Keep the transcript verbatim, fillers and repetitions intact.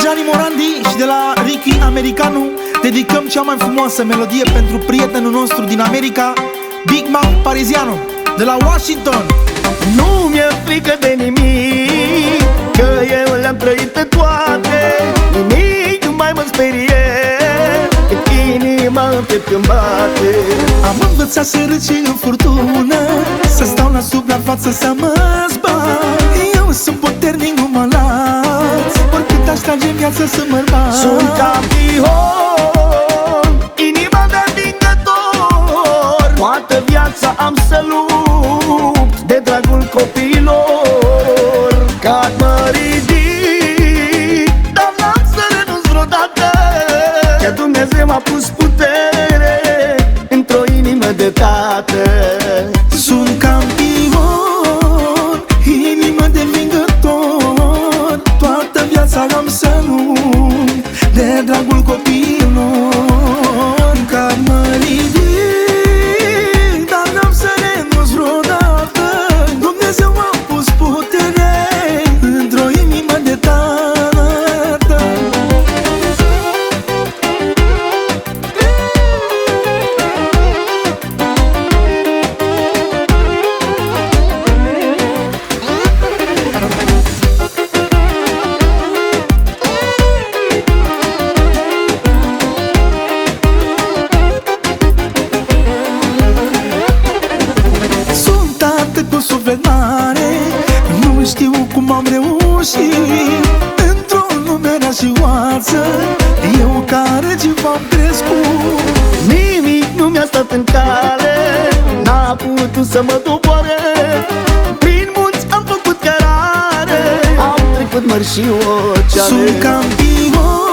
Gianni Morandi și de la Ricky Americanu dedicăm cea mai frumoasă melodie pentru prietenul nostru din America, Big Mac Pariziano, de la Washington. Nu mi-e frică de nimic, că eu le-am trăit pe toate. Nimic nu mai mă sperie, cât inima în piept îmi bate. Am învățat să râd și în furtună, să stau la suprafață să mă zbat. Eu sunt puternic, nu mă las, oricât aș trage în viață să mă bat. Sunt campion, inima de învingător. Toată viața am să lupt de dragul copiilor. Ca mă ridic, dar n-am să renunț vreodată, că Dumnezeu m-a pus putere într-o inimă de tată. Sunt campion, inimă de învingător. Toată viața am să lupt de dragul copiilor. Că mă ridic, dar n-am să renunț vreodată, Dumnezeu m-a pus putere într-o inimă de tată. Cu suflet mare, nu știu cum am reușit într-o lume rea și oață, eu ca regi v-am crescut. Nimic nu mi-a stat în cale, n-a putut să mă doboare. Prin munți am făcut cărare, am trecut mări și oceane. Sunt campion,